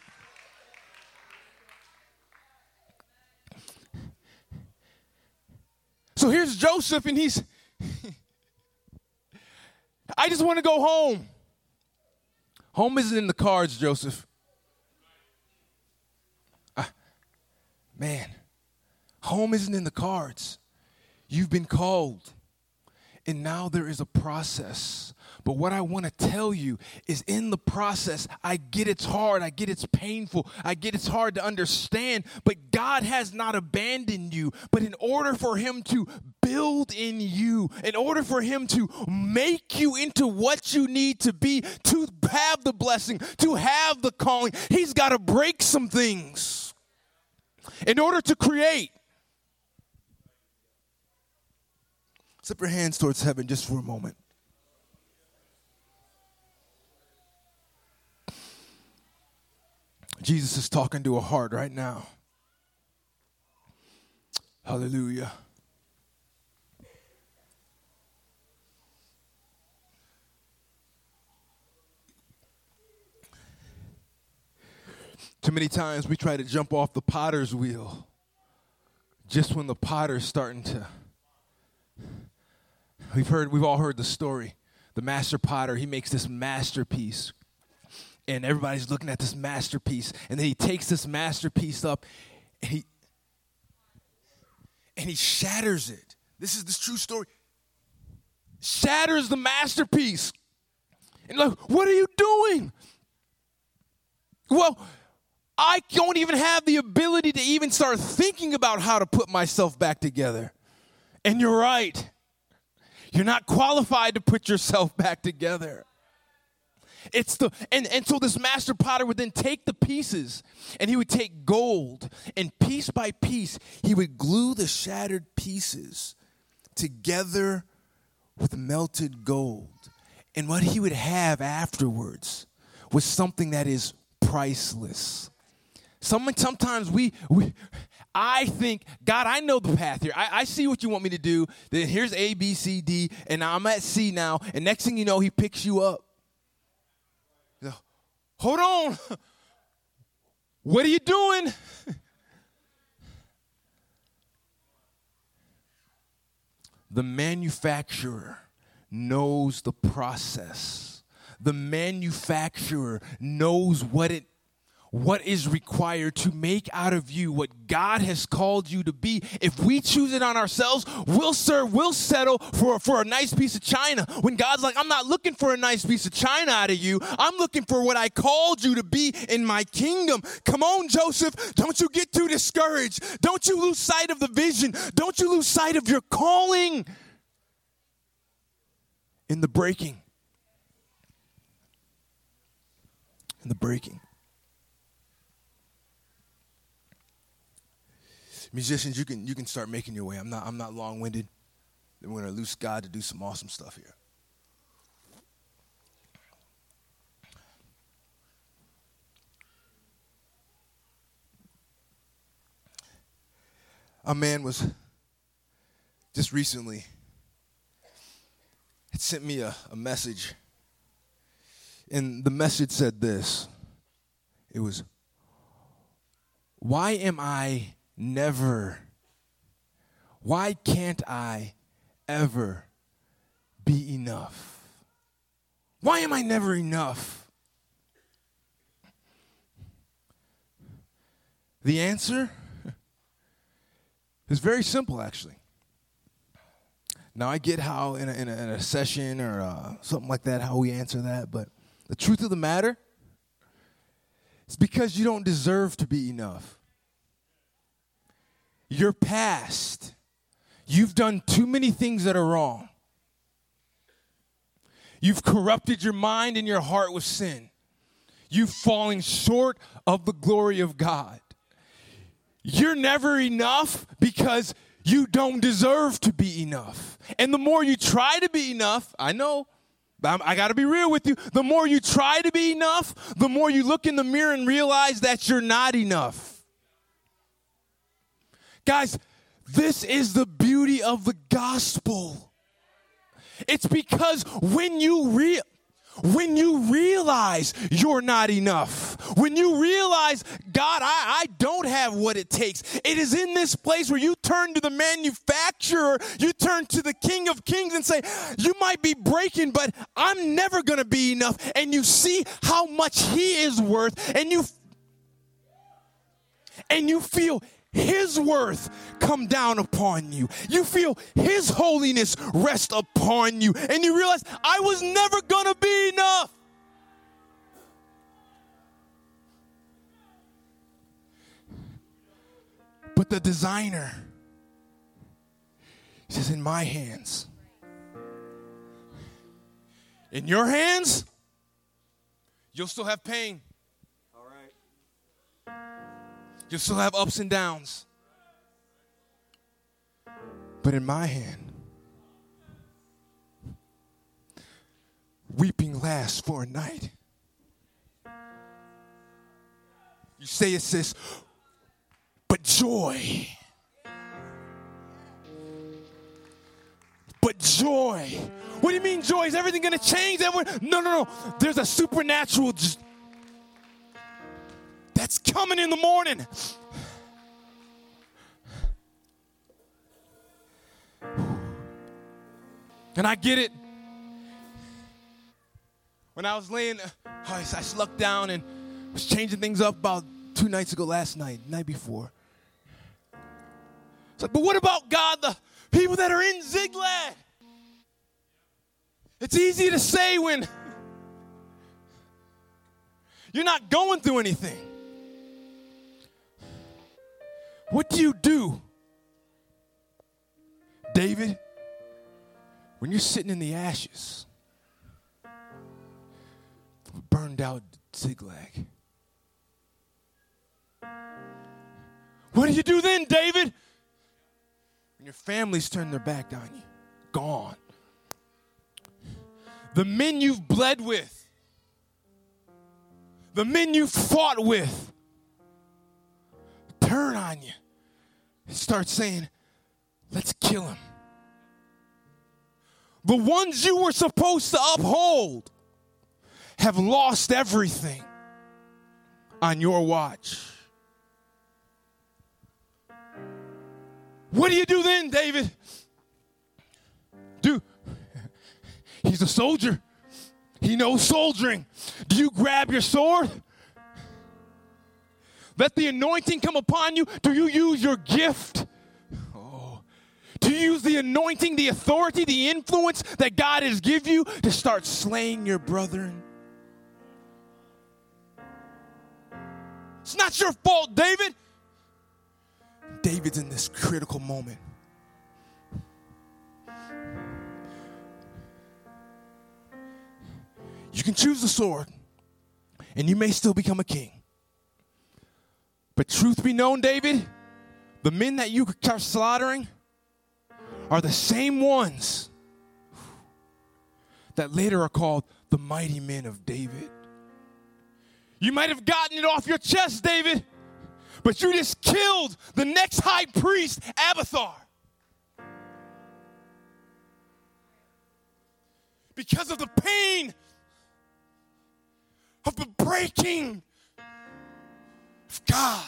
So here's Joseph, and he's, I just want to go home. Home isn't in the cards, Joseph. Uh, man, home isn't in the cards. You've been called. And now there is a process. But what I want to tell you is in the process, I get it's hard. I get it's painful. I get it's hard to understand. But God has not abandoned you. But in order for him to build in you, in order for him to make you into what you need to be, to have the blessing, to have the calling, he's got to break some things in order to create. Slip your hands towards heaven just for a moment. Jesus is talking to a heart right now. Hallelujah. Too many times we try to jump off the potter's wheel just when the potter's starting to. We've heard, we've all heard the story. The master potter, he makes this masterpiece. And everybody's looking at this masterpiece. And then he takes this masterpiece up and he and he shatters it. This is this true story. Shatters the masterpiece. And like, what are you doing? Well, I don't even have the ability to even start thinking about how to put myself back together. And you're right. You're not qualified to put yourself back together. It's the and, and so this master potter would then take the pieces and he would take gold and piece by piece he would glue the shattered pieces together with melted gold. And what he would have afterwards was something that is priceless. Some, sometimes we, we, I think, God, I know the path here. I, I see what you want me to do. Then here's A, B, C, D, and I'm at C now. And next thing you know, he picks you up. Hold on. What are you doing? The manufacturer knows the process. The manufacturer knows what it what is required to make out of you what God has called you to be. If we choose it on ourselves, we'll serve, we'll settle for, for a nice piece of china. When God's like, I'm not looking for a nice piece of china out of you. I'm looking for what I called you to be in my kingdom. Come on, Joseph. Don't you get too discouraged. Don't you lose sight of the vision. Don't you lose sight of your calling. In the breaking. In the breaking. Musicians, you can you can start making your way. I'm not I'm not long-winded. Then we're going to loose God to do some awesome stuff here. A man was just recently had sent me a, a message. And the message said this. It was, why am I never, why can't I ever be enough? Why am I never enough? The answer is very simple, actually. Now, I get how in a, in a, in a session or uh, something like that, how we answer that, but the truth of the matter is because you don't deserve to be enough. Your past, you've done too many things that are wrong. You've corrupted your mind and your heart with sin. You've fallen short of the glory of God. You're never enough because you don't deserve to be enough. And the more you try to be enough, I know, I'm, I got to be real with you. The more you try to be enough, the more you look in the mirror and realize that you're not enough. Guys, this is the beauty of the gospel. It's because when you re- when you realize you're not enough, when you realize, God, I, I don't have what it takes, it is in this place where you turn to the manufacturer, you turn to the King of Kings and say, you might be breaking, but I'm never going to be enough. And you see how much he is worth, and you, and you feel His worth come down upon you. You feel His holiness rest upon you. And you realize, I was never going to be enough. But the designer says, in my hands. In your hands, you'll still have pain. All right. You'll still have ups and downs. But in my hand, weeping lasts for a night. You say it, sis, but joy. But joy. What do you mean joy? Is everything going to change? Everyone? No, no, no. There's a supernatural j- that's coming in the morning. And I get it. When I was laying, I slucked down and was changing things up about two nights ago, last night, night before. It's like, but what about God, the people that are in Ziklag? It's easy to say when you're not going through anything. What do you do, David, when you're sitting in the ashes of a burned out Ziklag? What do you do then, David, when your family's turned their back on you, gone? The men you've bled with, the men you've fought with, turn on you and start saying, let's kill him. The ones you were supposed to uphold have lost everything on your watch. What do you do then, David? Do He's a soldier. He knows soldiering. Do you grab your sword? Let the anointing come upon you. Do you use your gift? Oh. Do you use the anointing, the authority, the influence that God has given you to start slaying your brethren? It's not your fault, David. David's in this critical moment. You can choose the sword, and you may still become a king. But truth be known, David, the men that you are slaughtering are the same ones that later are called the mighty men of David. You might have gotten it off your chest, David, but you just killed the next high priest, Abiathar. Because of the pain of the breaking of God.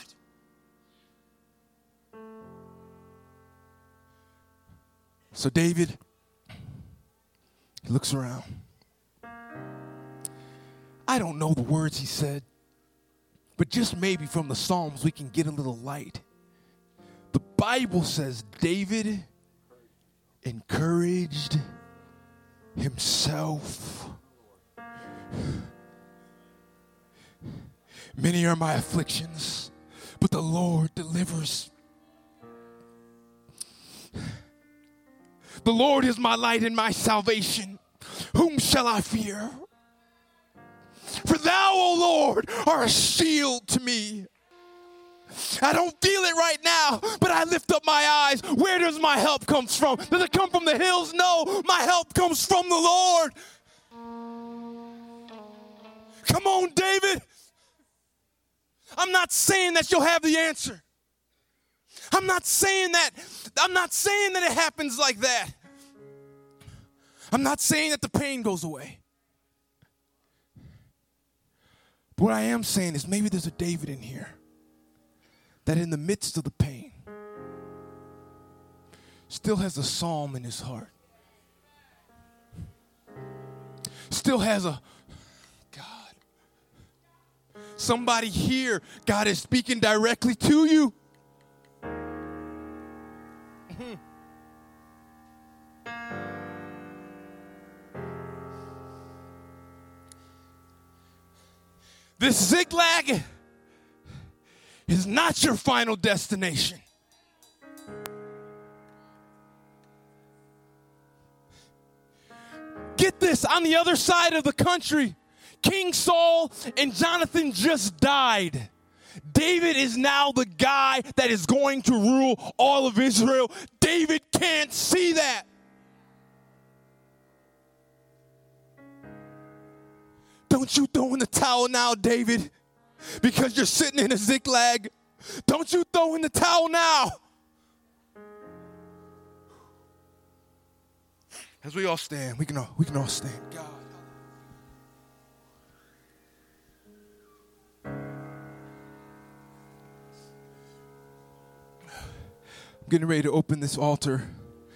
So David, he looks around. I don't know the words he said, but just maybe from the Psalms we can get a little light. The Bible says David encouraged himself. Many are my afflictions, but the Lord delivers. The Lord is my light and my salvation. Whom shall I fear? For thou, O Lord, art a shield to me. I don't feel it right now, but I lift up my eyes. Where does my help come from? Does it come from the hills? No, my help comes from the Lord. Come on, David. I'm not saying that you'll have the answer. I'm not saying that. I'm not saying that it happens like that. I'm not saying that the pain goes away. But what I am saying is maybe there's a David in here that in the midst of the pain still has a psalm in his heart. Still has a God. Somebody here, God is speaking directly to you. This Ziklag is not your final destination. Get this, on the other side of the country, King Saul and Jonathan just died. David is now the guy that is going to rule all of Israel. David can't see that. Don't you throw in the towel now, David, because you're sitting in a Ziklag. Don't you throw in the towel now. As we all stand, we can all, we can all stand. God. I'm getting ready to open this altar.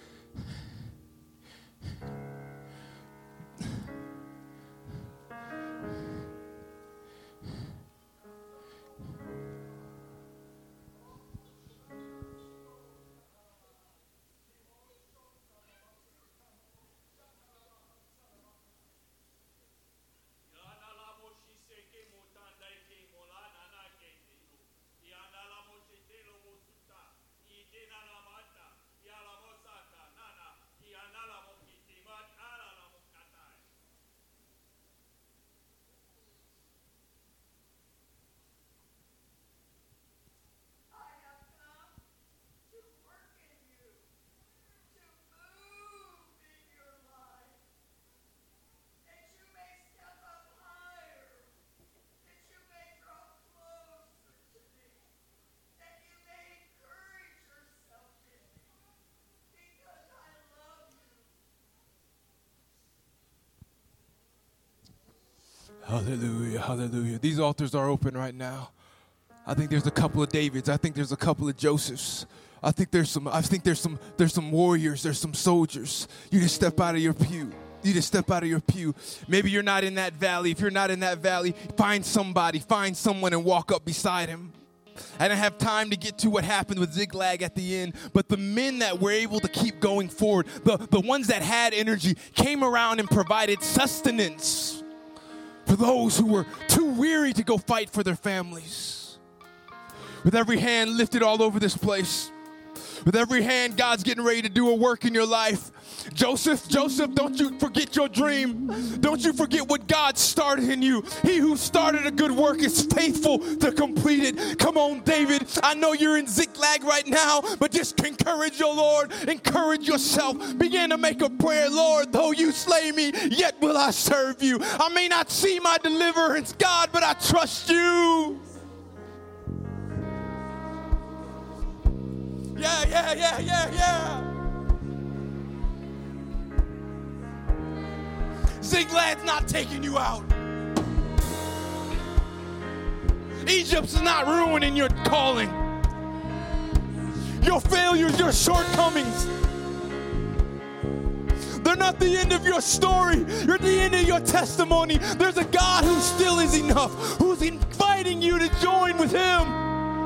Hallelujah, hallelujah. These altars are open right now. I think there's a couple of Davids. I think there's a couple of Josephs. I think there's some I think there's some there's some warriors, there's some soldiers. You just step out of your pew. You just step out of your pew. Maybe you're not in that valley. If you're not in that valley, find somebody, find someone and walk up beside him. I didn't have time to get to what happened with Ziklag at the end, but the men that were able to keep going forward, the, the ones that had energy, came around and provided sustenance for those who were too weary to go fight for their families. With every hand lifted all over this place, with every hand, God's getting ready to do a work in your life. Joseph, Joseph, don't you forget your dream. Don't you forget what God started in you. He who started a good work is faithful to complete it. Come on, David. I know you're in Ziklag right now, but just encourage your Lord. Encourage yourself. Begin to make a prayer. Lord, though you slay me, yet will I serve you. I may not see my deliverance, God, but I trust you. Yeah, yeah, yeah, yeah, yeah. Ziklag's not taking you out. Egypt's not ruining your calling. Your failures, your shortcomings, they're not the end of your story. You're the end of your testimony. There's a God who still is enough, who's inviting you to join with him.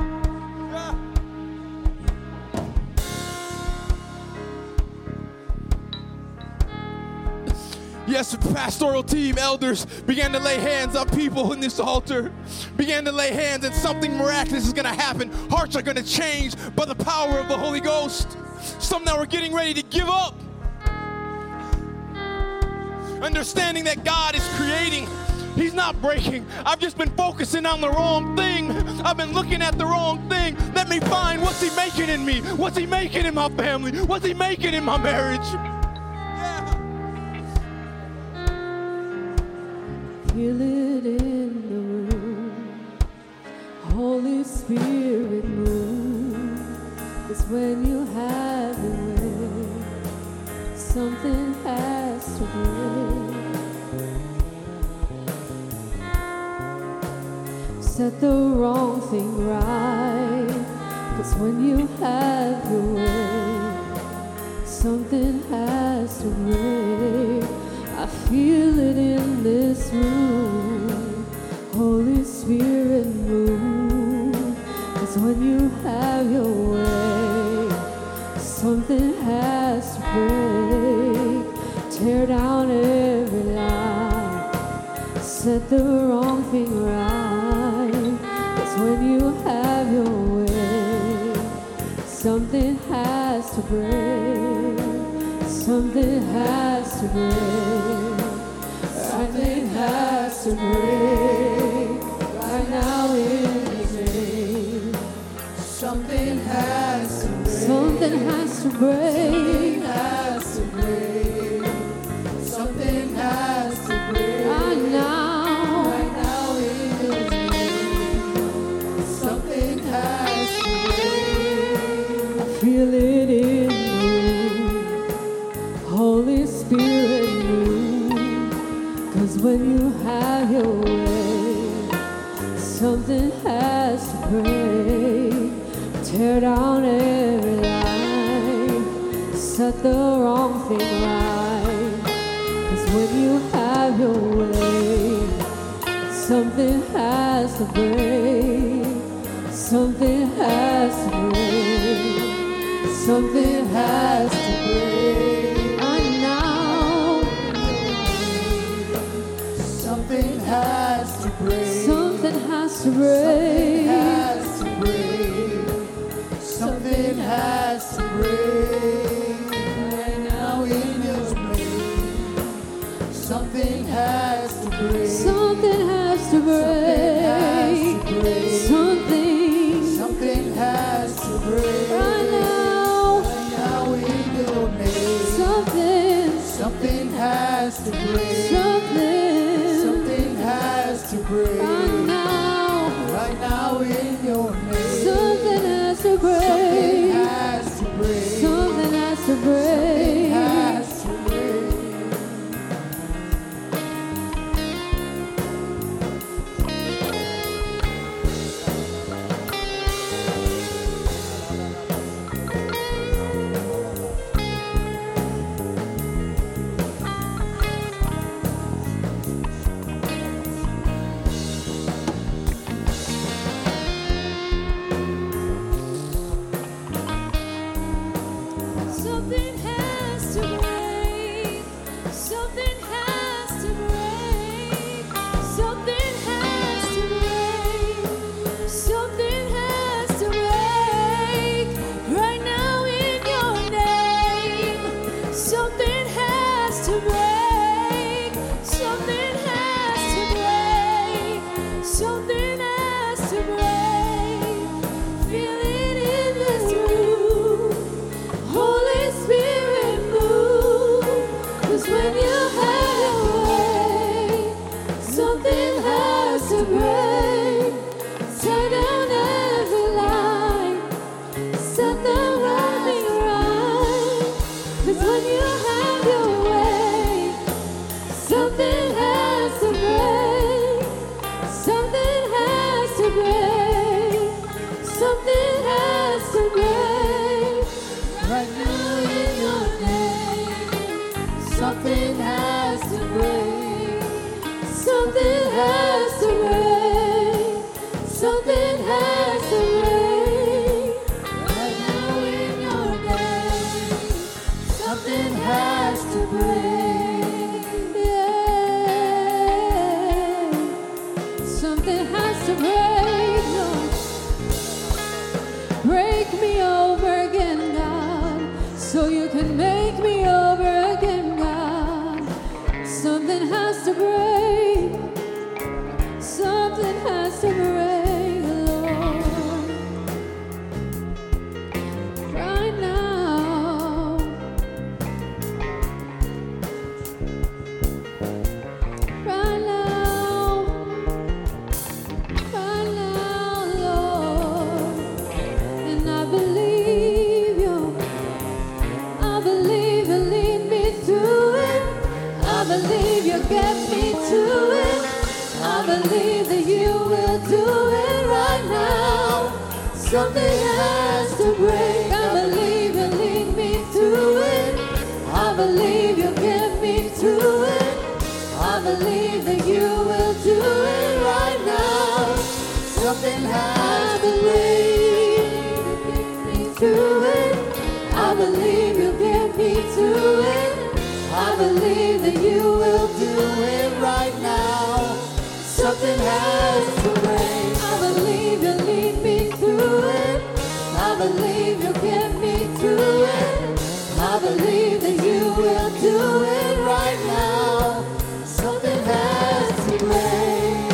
Yes, the pastoral team, elders began to lay hands on people in this altar. Began to lay hands and something miraculous is going to happen. Hearts are going to change by the power of the Holy Ghost. Some that were getting ready to give up. Understanding that God is creating. He's not breaking. I've just been focusing on the wrong thing. I've been looking at the wrong thing. Let me find what's he making in me. What's he making in my family? What's he making in my marriage? Feel it in the room. Holy Spirit move. 'Cause when you have your way, something has to break. Set the wrong thing right. 'Cause when you have your way, something has to break. I feel it in this room. Holy Spirit move. 'Cause when you have your way, Something has to break, tear down every lie, set the wrong thing right. It's when you have your way. Something has to break, something has to break, something has to break right now in His name. Something has to break. Something has to break. Something has to break. Something has to break. Right now. Right now in His name. Something has to break. I feel it in me. Holy Spirit move. 'Cause when you have your way, something has to break. Tear down every lie, set the wrong thing right. 'Cause when you have your way, something has to break. Something has to break. Something has to break. And now, something has to break. Something has to break. Something has to break right now in His name. Something has to break. Something has to break. Something. Something has to break right now. Right now in Your name. Something. Something has to break. Something. Something has to break right now. Right now in Your name. Something has to break. Something has to break. Something has to break. Something has to break. Something has to break. Something has to break. Something has to break. Something has to break right now in Your name. Something has to break. Something has to break. Something has to break. Feel it in this room. Holy Spirit move. 'Cause when you have your way, something has to break. Tear down every lie, set the running right. 'Cause when you have your way, something has to break. Something has to break. Something has to break right now in Your name. Something has to break. Something has to break. Something has to break right now in Your name. Something has to break. Yeah. Something has to break, Lord. Break me over again, God, so You can make me over again, God. Something has to break. Something has to break, Lord. Right now. Right now. Right now, Lord. And I believe You. I believe You lead me through it. I believe You get me to it. I believe that You will do it right now. Something has to break. I believe You lead me through it. I believe You get me through it. I believe that You will do it right now. Something has to break. You get me through it. I believe through it. I believe that you will do it right now. Something has to break. I believe you'll lead me through it. I believe you'll get me through it. I believe that you will do it right now. Something has to break.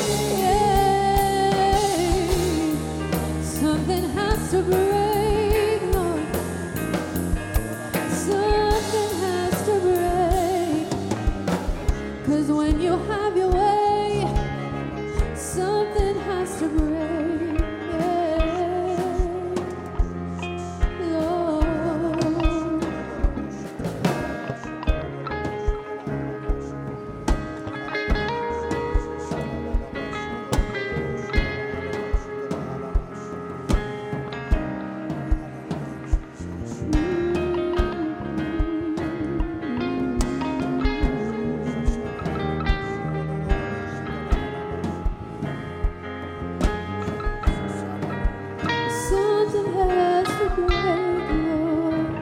Yeah. Something has to break, Lord. Something has to break. 'Cause when you have your way, something has to break. Yeah. Lord. Something has to break, Lord.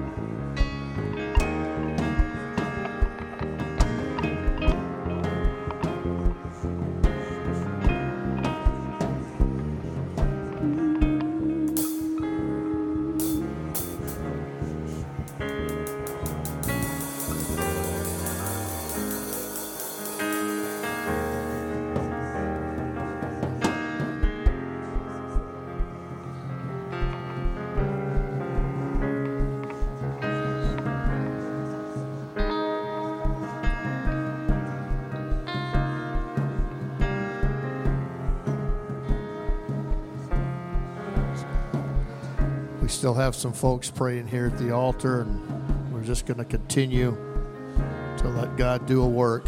We still have some folks praying here at the altar, and we're just going to continue to let God do a work.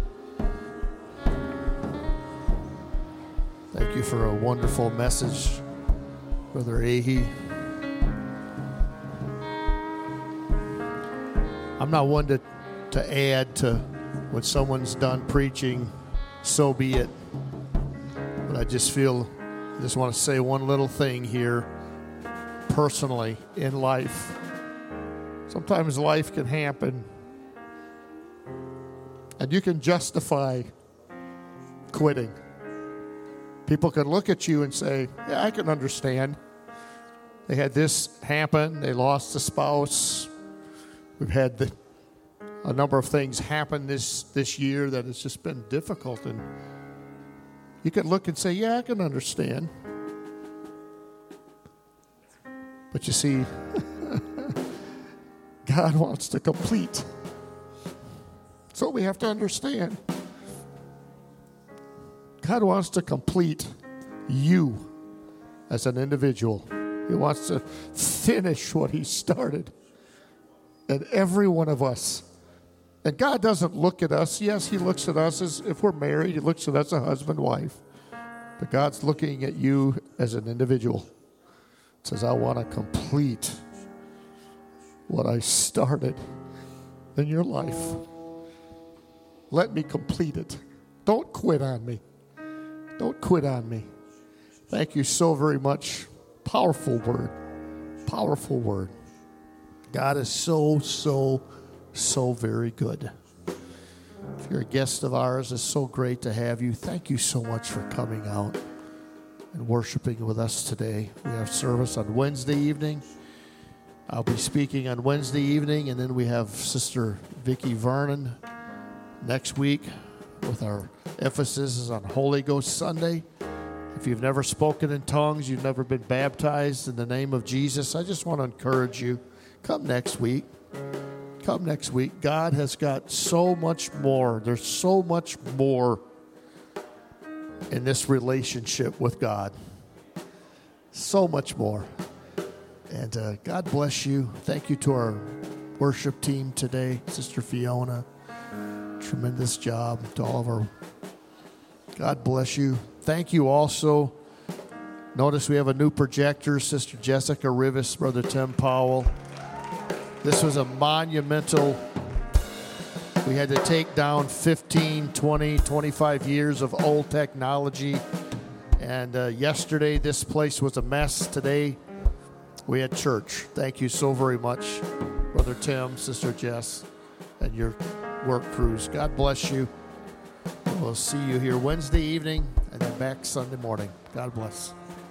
Thank you for a wonderful message, Brother Ahi. I'm not one to, to add to when someone's done preaching, so be it. But I just feel, I just want to say one little thing here. Personally, in life, sometimes life can happen and you can justify quitting. People can look at you and say, yeah, I can understand. They had this happen, they lost a spouse. We've had the, a number of things happen this, this year that has just been difficult, and you can look and say, yeah, I can understand. But you see, God wants to complete. So we have to understand. God wants to complete you as an individual. He wants to finish what He started. And every one of us. And God doesn't look at us. Yes, He looks at us as if we're married. He looks at us as a husband, wife. But God's looking at you as an individual. Says, I want to complete what I started in your life. Let me complete it. Don't quit on me. Don't quit on me. Thank you so very much. Powerful word. Powerful word. God is so, so, so very good. If you're a guest of ours, it's so great to have you. Thank you so much for coming out and worshiping with us today. We have service on Wednesday evening. I'll be speaking on Wednesday evening, and then we have Sister Vicki Vernon next week with our emphasis is on Holy Ghost Sunday. If you've never spoken in tongues, you've never been baptized in the name of Jesus, I just want to encourage you, come next week. Come next week. God has got so much more. There's so much more in this relationship with God. So much more. And uh, God bless you. Thank you to our worship team today. Sister Fiona, tremendous job. To all of our, God bless you. Thank you also. Notice we have a new projector. Sister Jessica Rivas, Brother Tim Powell. This was a monumental. We had to take down fifteen, twenty, twenty-five years of old technology. And uh, yesterday, this place was a mess. Today, we had church. Thank you so very much. Brother Tim, Sister Jess, and your work crews. God bless you. We'll see you here Wednesday evening and then back Sunday morning. God bless.